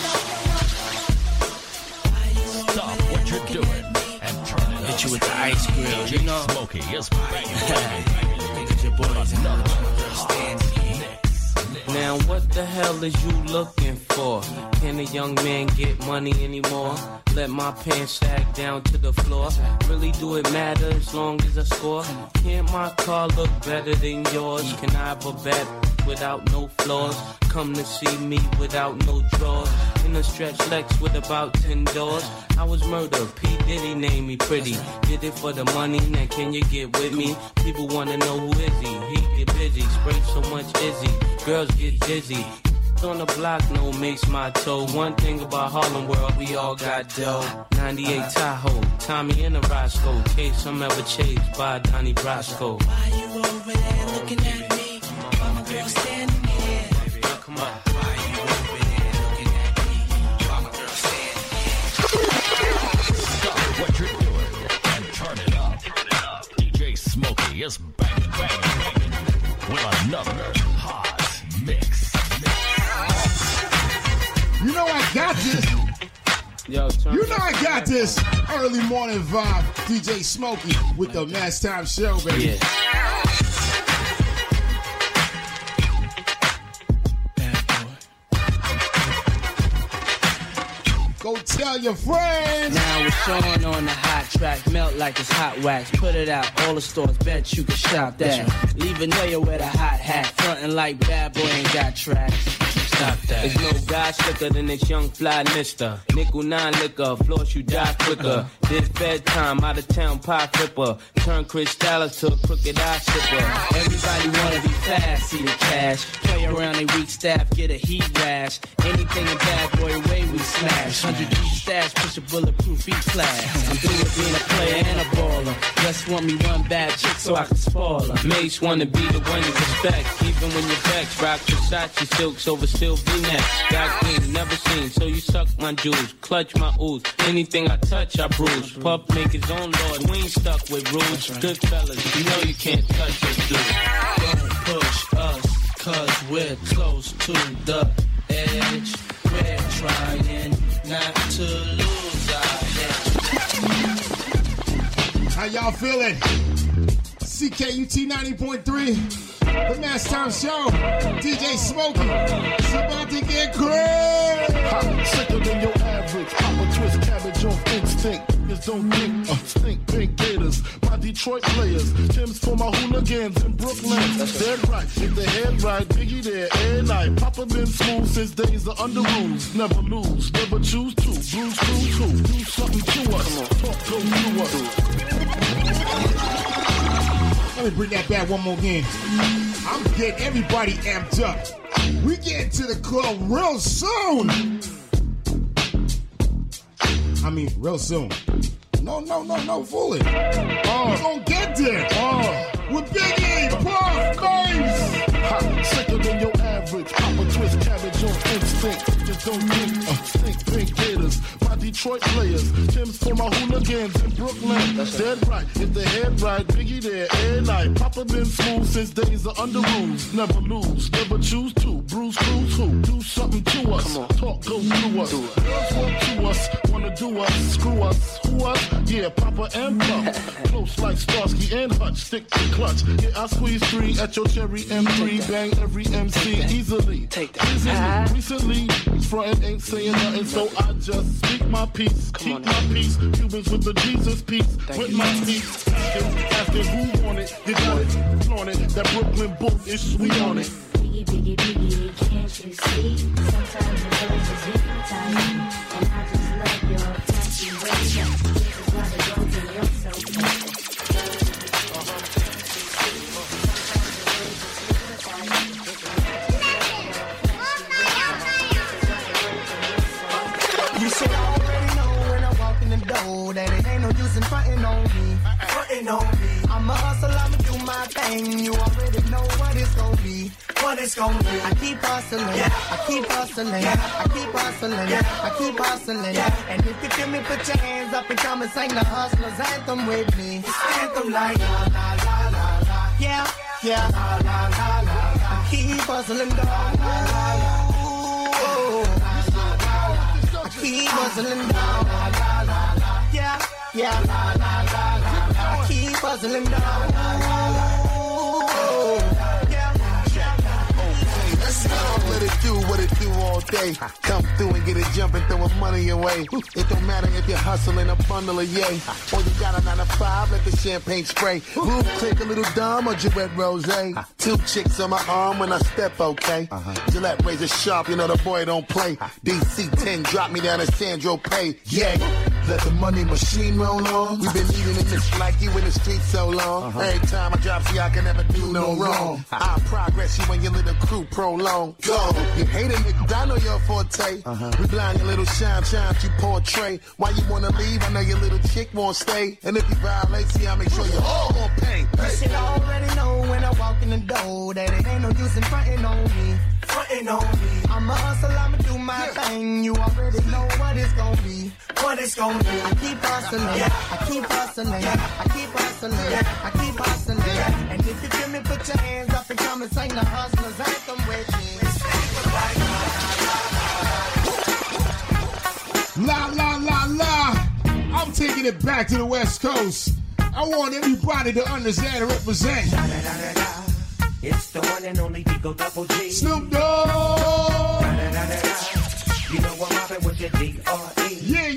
want. Stop what you're doing and turn it up. Hit you with the ice grill, you know. Smokey is banging. Get your boys in another stand. Now what the hell is you looking for? Can a young man get money anymore? Let my pants sag down to the floor. Really do it matter as long as I score? Can't my car look better than yours? Can I have a bet without no flaws? Come to see me without no drawers. In a stretch Lex with about 10 doors. I was murdered, P. Diddy named me pretty. Did it for the money, now can you get with me? People wanna know who is he? He get busy, spray so much Izzy. Girls get dizzy. On the block, no makes my toe. One thing about Harlem World, we all got dough. 98 Tahoe, Tommy and a Roscoe. Case I'm ever chased by Donnie Brasco. Why you over there looking at me? I'm a girl standing here. Now come on. Why you over there looking at me? I'm a girl standing here. Stop what you're doing and turn it up. DJ Smokey is banging with another hot mix. You know I got this. Yo, you know I got this. Early morning vibe. DJ Smokey with the Mass Time Show, baby. Yeah. Go tell your friends. Now it's Sean on the hot track, melt like it's hot wax. Put it out, all the stores, bet you can shop that. Leave a nail with a hot hat, frontin' like bad boy ain't got tracks. Stop that. There's no guy slicker than this young fly mister. Nickel 9 liquor, floss you die quicker. This bedtime, out of town pie flipper. Turn Chris Dallas to a crooked eye sipper. Everybody wanna be fast, see the cash. Play around a weak staff, get a heat rash. Anything in bad boy way we smash. 100 deep stash, push a bulletproof E-class. I'm through with being a player and a baller. Just want me one bad chick so I can spoil her. Mace wanna be the one you respect. Even when you're vexed, rock Versace silks over silver V-neck. Got clean, never seen, so you suck my jewels. Clutch my ooze, anything I touch I bruise. Puff make his own lord, we ain't stuck with rules. Good fellas, you know you can't touch us, dude. Don't push us, 'cause we're close to the edge. We're trying not to lose our edge. How y'all feeling? CKUT 90.3. The Mass Time Show. DJ Smokey. It's about to get crazy. Sicker than your average. Papa twist cabbage off instinct. Niggas don't think, stink pink gators. My Detroit players. Tim's for my hooligans in Brooklyn. That's dead right. If the head right, Biggie there every night. Papa been smooth since days of under rules. Never lose, never choose to. Bruise, cruise, who? Do something to us. Talk, go through us. Let me bring that back one more again. I'm getting everybody amped up. We get to the club real soon. I mean, real soon. No, fully. We're gonna get there. With Biggie, Puff, Bass. Sicker than your average. Papa twist cabbage on instinct. Just don't think, stink pink gators. My Detroit players. Tim's for my hooligans in Brooklyn. That's dead right. If the head right, Biggie there every night. Papa been smooth since days of under rules. Never lose, never choose to. Bruise, cruise, who? Do something to us. Talk, go through us. Girls walk to us. Wanna do us, screw us, who us? Yeah, Papa and Puff. Close like Starsky and Hutch, stick to clutch. Yeah, I squeeze 3 at your cherry M3. Bang every MC easily. Easily. Recently, frontin' ain't saying nothing, so I just speak my peace. Keep my peace. Cubans with the Jesus peace. With my peace. Asking who want it. You got it. Flaunt it. That Brooklyn book is sweet on it. Biggie, can't you see? Sometimes the words is hypnotizing, and I just love your fancy ways. This is why they go to your so You should already know when I walk in the door that it ain't no use in frontin' on me. Frontin' on me. I'm a hustle, I'ma do my thing. You already know what it's gon' be. What it's gon' be. I keep hustling, I keep hustling, I keep hustling, I keep hustling. And if you feel me, put your hands up and come and sing the hustler's anthem with me. Anthem like la la la la la. Yeah, yeah. La la la la la. I keep hustling, dog. La la la. I keep hustling down, la la la la. Yeah, yeah, la la la la. I keep hustling down, la la la. Let's go. Let it do what it do all day. Come through and get it jumping, throwing money away. It don't matter if you're hustling a bundle of yay. Or you got a 9 to 5, let the champagne spray. Move click, a little Dom or Gillette Rose. 2 chicks on my arm when I step, okay. Gillette razor sharp, you know the boy don't play. DC 10 drop me down to Sandro Pay. Yeah, let the money machine roll on. We've been eating in this like you in the street so long. Every time I drop, see I can never do no wrong. I progress you and your little crew prolong. Go, you hate it, nigga, I know your forte. We blind your little shine you portray. Why you wanna leave? I know your little chick won't stay. And if you violate, see I make sure you all gon' pay. You should already know when I walk in the door that it ain't no use in frontin' on me. Frontin' on me. I'm a hustle, I'ma do my thing. You already know what it's gon' be. What it's gon' be. I keep hustling, I keep hustling, I keep hustling, I keep hustling. And if you feel me, put your hands up and come and sing the hustler's anthem with me. La la la la. I'm taking it back to the West Coast. I want everybody to understand and represent. It's the one and only Digo Double G. Snoop Dogg. You know I'm mobbing with your D.R.E. Yeah.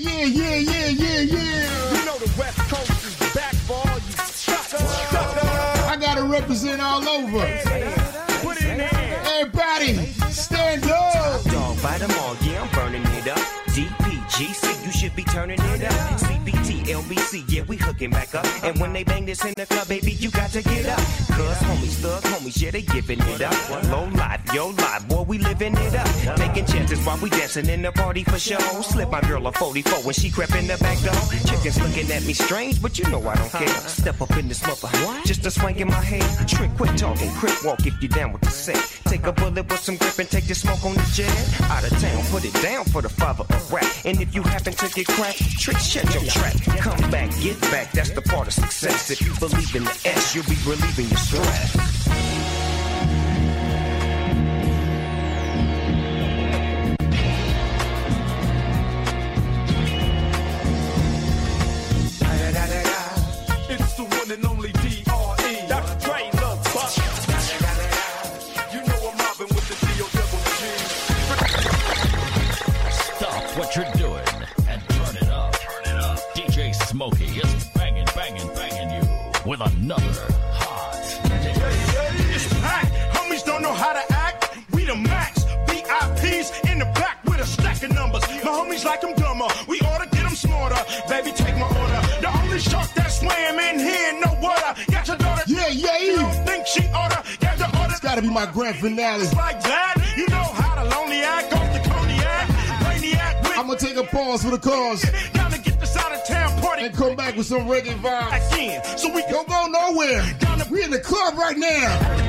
You know the West Coast is back for all you suckers. I gotta represent all over. Put it in there. Everybody, stand up. Dog, bite them all, yeah, I'm burning it up. DPGC, you should be turning it up. CBT, LBC, yeah, we hooking back up. And when they bang this in the club, baby, you got to get up. Cuz homies, thug homies, yeah, they giving it up. Low life, yo life, boy, we living it up. Taking chances while we dancing in the party for show. Slip my girl a 44 when she crept in the back door. Chickens looking at me strange, but you know I don't care. Step up in this mother, just a swing in my hand. Trick, quit talking, crip walk if you down with the set. Take a bullet with some grip and take the smoke on the jet. Out of town, put it down for the father of rap. And if you happen to get cracked, trick, shut your trap. Come back, get back, that's the part of success. If you believe in the S, you'll be relieving your stress. It's the one and only D.R.E. That's another hot mix. It's packed. Homies don't know how to act. We the max. VIPs in the back with a stack of numbers. My homies like them dumber. We ought to get them smarter. Baby, take my order. The only shark that swam in here, no water. Got your daughter. Yeah. You don't think she oughta? Got the order. It's gotta be my grand finale. Like that. You know how the lonely act off the cognac. Brainiac with. I'm gonna take a pause for the cause. Down to get this out of town party. And come back with some reggae vibes. Again, so we don't go nowhere. We in the club right now.